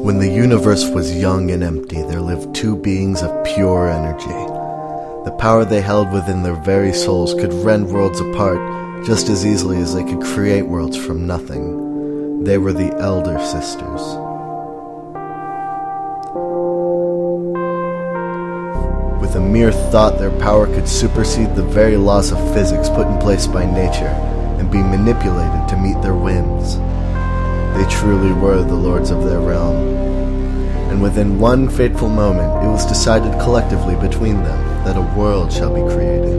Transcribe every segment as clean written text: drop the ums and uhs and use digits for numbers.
When the universe was young and empty, there lived two beings of pure energy. The power they held within their very souls could rend worlds apart just as easily as they could create worlds from nothing. They were the Elder Sisters. With a mere thought, their power could supersede the very laws of physics put in place by nature and be manipulated to meet their whims. They truly were the lords of their realm. And within one fateful moment, it was decided collectively between them that a world shall be created.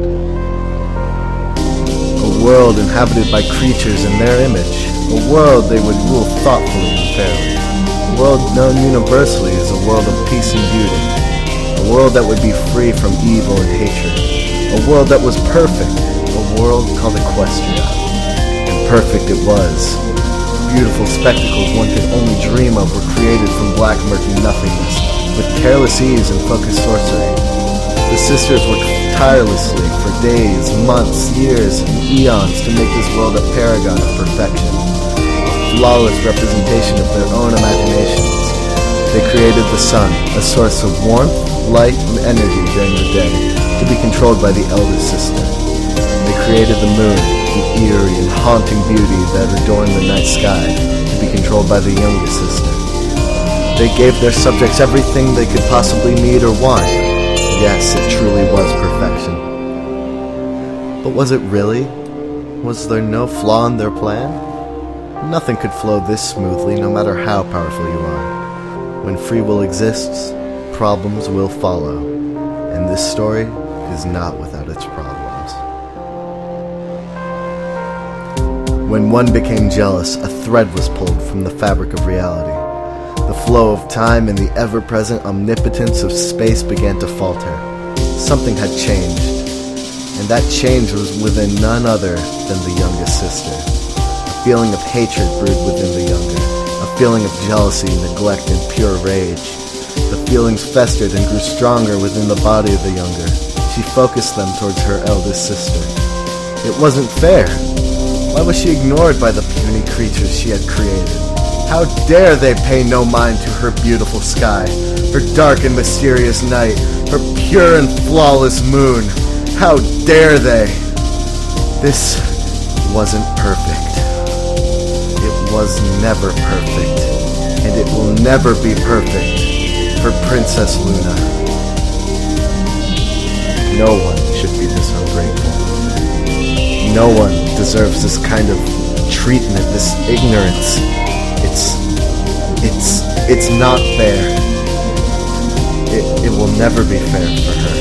A world inhabited by creatures in their image. A world they would rule thoughtfully and fairly. A world known universally as a world of peace and beauty. A world that would be free from evil and hatred. A world that was perfect. A world called Equestria. And perfect it was. Beautiful spectacles one could only dream of were created from black murky nothingness, with careless ease and focused sorcery. The sisters worked tirelessly for days, months, years, and eons to make this world a paragon of perfection, a flawless representation of their own imaginations. They created the sun, a source of warmth, light, and energy during the day, to be controlled by the eldest sister. They created the moon, the eerie and haunting beauty that adorned the night sky, to be controlled by the youngest sister. They gave their subjects everything they could possibly need or want. Yes, it truly was perfection. But was it really? Was there no flaw in their plan? Nothing could flow this smoothly, no matter how powerful you are. When free will exists, problems will follow, and this story is not without its problems. When one became jealous, a thread was pulled from the fabric of reality. The flow of time and the ever-present omnipotence of space began to falter. Something had changed, and that change was within none other than the youngest sister. A feeling of hatred brewed within the younger, a feeling of jealousy, neglect, and pure rage. The feelings festered and grew stronger within the body of the younger. She focused them towards her eldest sister. It wasn't fair. Why was she ignored by the puny creatures she had created? How dare they pay no mind to her beautiful sky, her dark and mysterious night, her pure and flawless moon? How dare they? This wasn't perfect. It was never perfect, and it will never be perfect for Princess Luna. No one should be this ungrateful. No one deserves this kind of treatment, this ignorance. It's not fair. It will never be fair for her.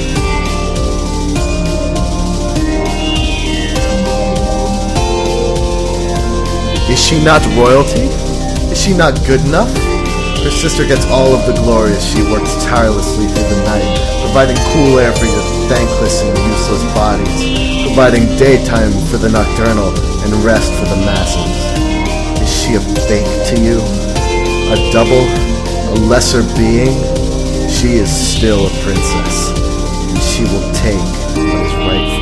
Is she not royalty? Is she not good enough? Her sister gets all of the glory as she works tirelessly through the night, providing cool air for your thankless and useless bodies, providing daytime for the nocturnal and rest for the masses. Is she a fake to you? A double? A lesser being? She is still a princess, and she will take what is right